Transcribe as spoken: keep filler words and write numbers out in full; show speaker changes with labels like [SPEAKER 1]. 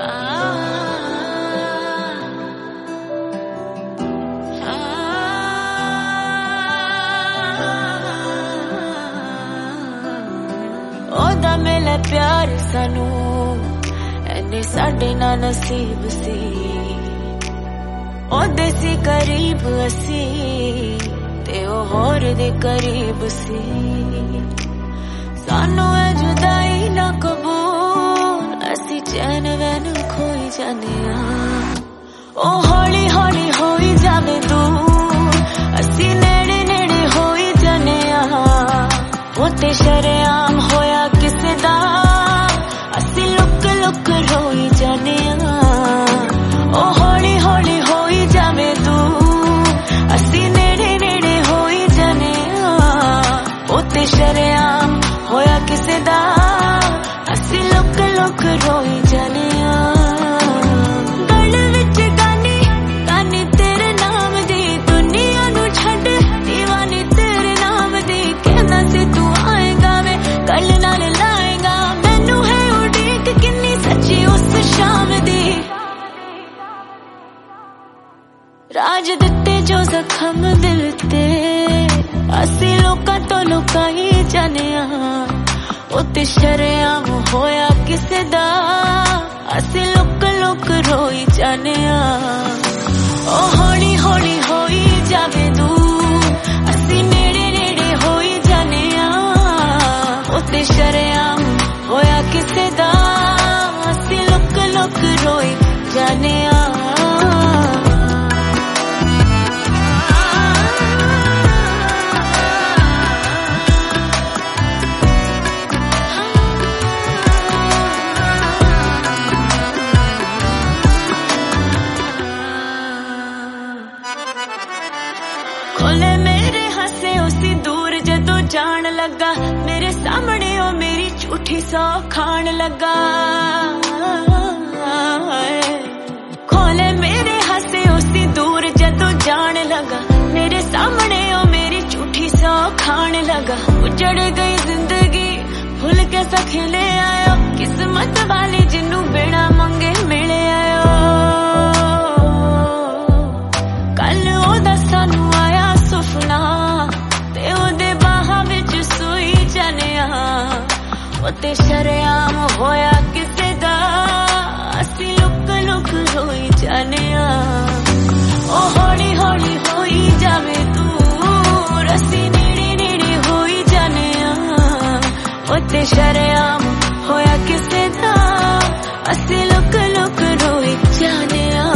[SPEAKER 1] ओदा मिले प्यार सानू एने साडे ना नसीब सी ओदे सी करीब असी ते ओ होर दे करीब सी सानू है जुदाई ना कबूल असी चैन वैन खोई जाने ओ हौली हौली होई जावे दूर असी नेड़े नेड़े होई जाने ओ ते शरेआम होया किसे दा असी लुक लुक रोई जाने ओ हौली हौली होई जावे दूर असी नेड़े नेड़े होई जाने ओ ते शरेआम होया किसे दा असी लुक लुक रोई जाने गल विच गानी गानी तेरे नाम दी दुनिया नू छड्ड दीवानी तेरे नाम दी कहना से तू आएगा वे कल नाल लाएगा मैनू है उड़ीक किन्नी सच्ची उस शाम दी राज दिते जो जख्म दिल ते असी लोकां तो लुकाई जाने उते शरेआम होया किसे दा असी लुक लुक रोई जाने ओ हौली हौली होई जावे दूर असी नेड़े नेड़े होई जाने उते शरेआम होया किसे दा असी लुक लुक रोई जाने खोले मेरे हंसे उसी दूर जदों जान लगा मेरे सामने ओ मेरी झूठी सौ खान लगा खोले मेरे हंसे उसी दूर जदों जान लगा मेरे सामने ओ मेरी झूठी सौ खान लगा उजड़ गई जिंदगी भूल के सा खिले आयो किस्मत वाली जिन्नू बिना मंगे मिले आयो कल ओदा सानू आया सुफना ते ओदे बाहां विच सोई जाने ओते शरेआम होया किसे दा असी लुक लुक रोई जाने ओ हौली हौली होई जावे दूर असी नेड़े नेड़े होई जाने ओते शरेआम होया किसे दा असी लुक लुक रोई जाने